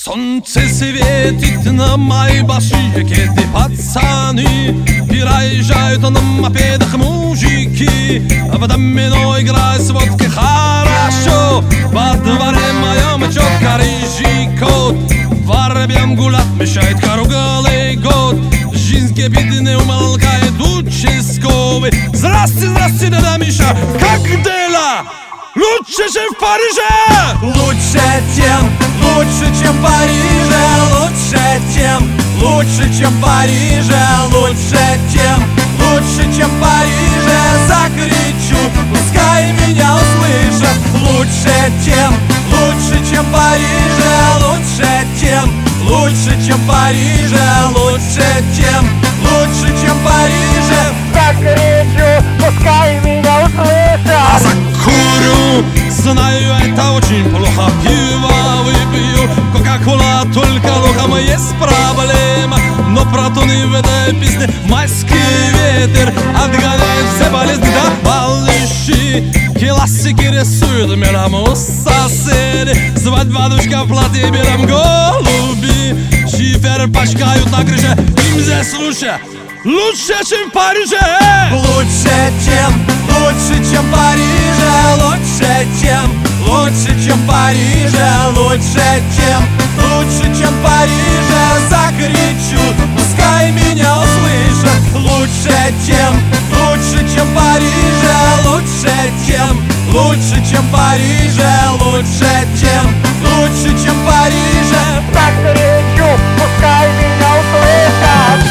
Солнце светит на мои большие кеды, пацаны. Проезжают на мопедах мужики, в домино играют с водкой хорошо. Во дворе моем четко рыжий кот, воробьям гулять мешает круглый год. Жизнь кипит и не умолкает участковый. Здрасте, здрасте, дядя Миша, как дела? Лучше, чем в Париже! Лучше тем, лучше, чем в Париже. Лучше тем, лучше, чем в Париже. Лучше тем, лучше, чем в Париже. Закричу, пускай меня услышат. Лучше тем, лучше, чем в Париже. Лучше тем, лучше, чем в Париже. Лучше тем, лучше, чем в Париже. Закричу, пускай меня услышат. Закурю, знаю, это очень плохо. Пиво выпью, кока-кола, только лохом есть проблема. Но про тоны в этой песне майский ветер отгоняет все болезни до малыши. Классики рисуют мелом соседи, свадьба душка в платье белом, голуби шифер пачкают на крыше. Им здесь лучше, лучше, чем в Париже. Лучше тем, лучше, чем в Париже. Лучше тем, лучше, чем в Париже. Лучше тем, лучше, чем в Париже. Закричу, пускай меня услышат. Лучше тем, лучше, чем в Париже. Лучше тем, лучше, чем в Париже. Лучше тем, лучше, чем в Париже. Закричу, пускай меня услышат.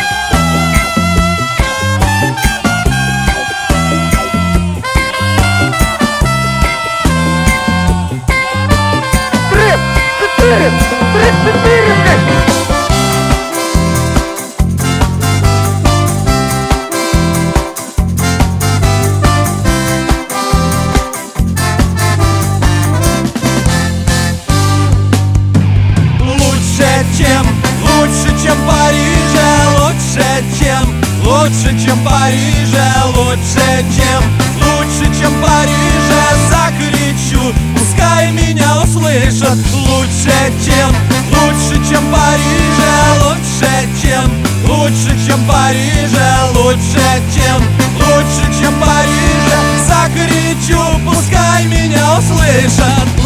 Лучше, чем в Париже. Лучше тем, лучше, чем в Париже. Лучше тем, лучше, чем в Париже. Закричу, пускай меня услышат. Лучше тем, лучше, чем в Париже. Лучше тем, лучше, чем в Париже. Лучше тем, лучше, чем в Париже. Закричу, пускай меня услышат.